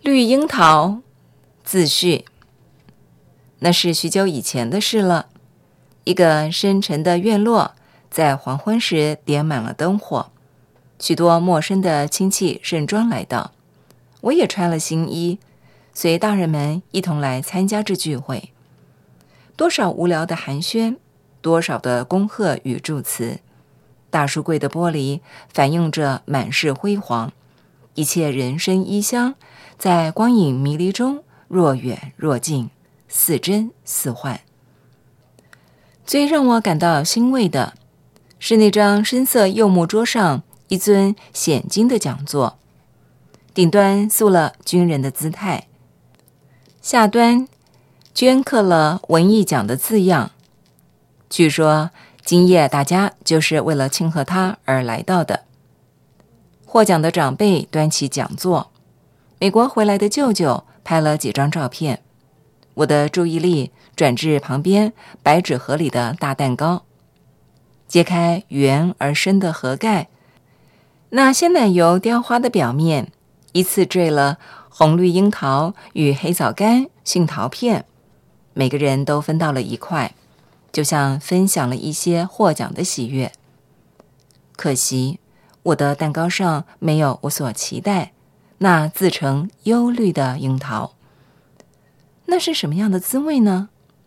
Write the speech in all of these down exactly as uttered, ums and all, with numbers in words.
绿樱桃自序。那是许久以前的事了。一个深沉的院落，在黄昏时点满了灯火，许多陌生的亲戚盛装来到。我也穿了新衣，随大人们一同来参加这聚会。多少无聊的寒暄，多少的恭贺与祝词。大书柜的玻璃反映着满是辉煌，一切人生衣香在光影迷离中若远若近，似真似幻。最让我感到欣慰的是那张深色柚木桌上一尊显金的讲座，顶端塑了军人的姿态，下端镌刻了文艺奖的字样。据说今夜大家就是为了庆贺他而来到的。获奖的长辈端起讲座，美国回来的舅舅拍了几张照片。我的注意力转至旁边白纸盒里的大蛋糕，揭开圆而深的盒盖，那鲜奶油雕花的表面依次缀了红绿樱桃与黑枣干、杏桃片，每个人都分到了一块，就像分享了一些获奖的喜悦。可惜我的蛋糕上没有我所期待那自成忧虑的樱桃。那是什么样的滋味呢？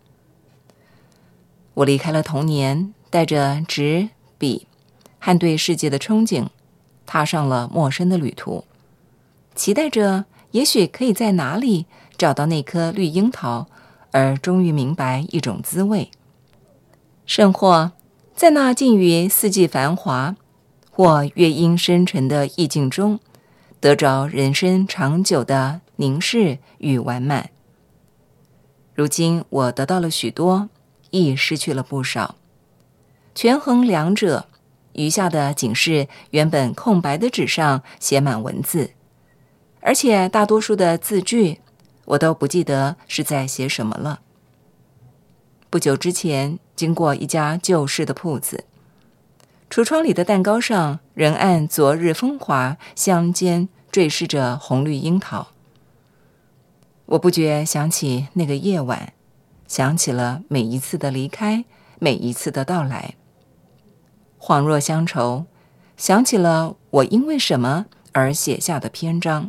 我离开了童年，带着纸笔和对世界的憧憬，踏上了陌生的旅途，期待着也许可以在哪里找到那颗绿樱桃，而终于明白一种滋味。甚或在那近于四季繁华或乐音深沉的意境中，得着人生长久的凝视与完满。如今我得到了许多，亦失去了不少。权衡两者，余下的仅是原本空白的纸上写满文字，而且大多数的字句我都不记得是在写什么了。不久之前经过一家旧式的铺子，橱窗里的蛋糕上仍按昨日风华相间缀饰着红绿樱桃。我不觉想起那个夜晚，想起了每一次的离开，每一次的到来。恍若乡愁，想起了我因为什么而写下的篇章。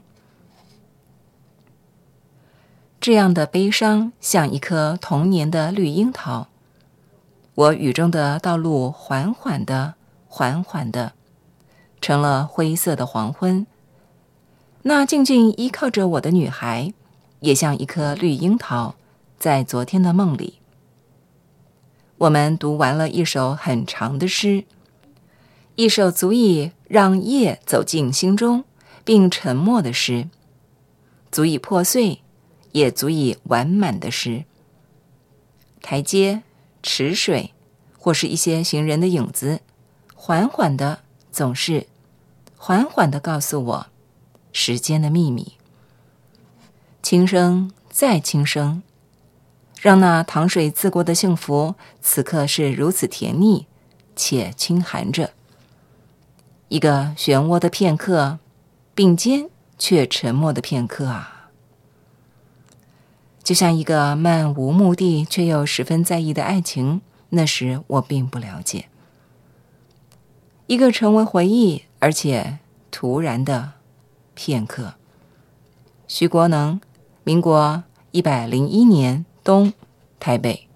这样的悲伤像一颗童年的绿樱桃，我雨中的道路缓缓的缓缓的成了灰色的黄昏。那静静依靠着我的女孩也像一颗绿樱桃，在昨天的梦里。我们读完了一首很长的诗，一首足以让夜走进心中并沉默的诗，足以破碎也足以完满的诗。台阶、池水或是一些行人的影子，缓缓的，总是缓缓的告诉我时间的秘密。轻声再轻声，让那糖水自过的幸福此刻是如此甜腻且轻含着。一个漩涡的片刻，并肩却沉默的片刻啊，就像一个漫无目的却又十分在意的爱情，那时我并不了解。一个成为回忆而且突然的片刻。徐国能，民国一百零一年冬，台北。